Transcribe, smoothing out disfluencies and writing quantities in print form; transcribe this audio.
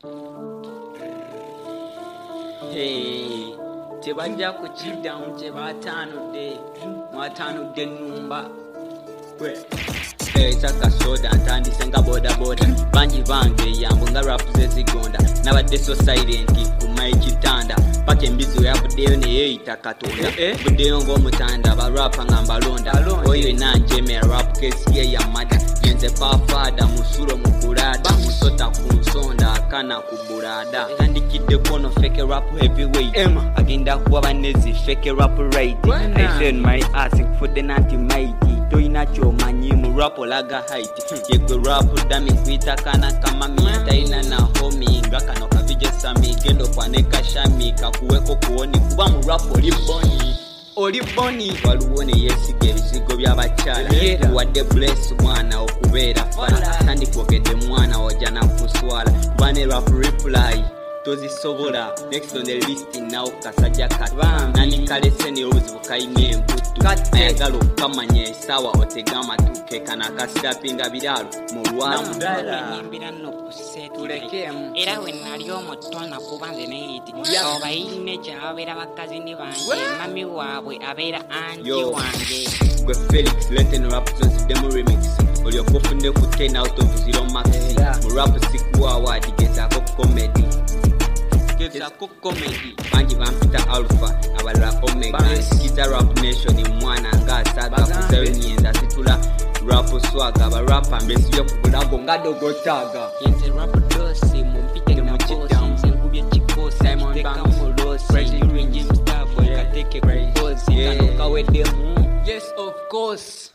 Hey, tebajja kukiddamu tebaataanudde mwataanudde ennumba Chaka soda ntandise nga boda bangi bange yambo nga rap zezigonda nabadde so silent ku maikitanda paka embizo yavuddeyo neyeeyita katonda buddeyo ng'omutanda barapa nga mbalonda oyo nanjeme rap case ye yamada yenze pafada musulo mu bulada musota ku nsonda akana ku bulada tandikidde kono fake rap heavyweight agenda kuwa banezi fake rap right I said my ass for the anti-mighty toina chomanyi mu rap olaga height yegwe rap dami kwita kana kama taina na homi ngakano kavije sami gendo kwaneka shami kakuweko kuoni kuba mu rap oliboni waluwone yesige ebizigo by'abakyala wadde bless mwana okubeera fala kandi kwogedde mwana ojana kuswala bane rap reply tozisobola next on the list now kasajja kata nani kalese ni uzu kaine emputu ayagala okamanya esawa otegama tukekana kasitapinga biralo mu lwamu nyimbira no kusetulekemu era we nali omutona kubanze neiti obayine kyabera bakazi ni bange mami waabwe abeera anji wange gwe Felix Lenten rap songs demo remix oliokufunde ku 10 out of 0 max mu rap siku award gezako comedy bangi bampita alpha abalala omega kiza rap nation mwana nga saga kuzayo nyenda situla rap swaga abarapa mbesi yo kubulago nga dogotaga yenze rap dosi mumpite na bosi nkubye chikosi Simon Banks President James Starboy kateke kukosi kano kawedemu yes of course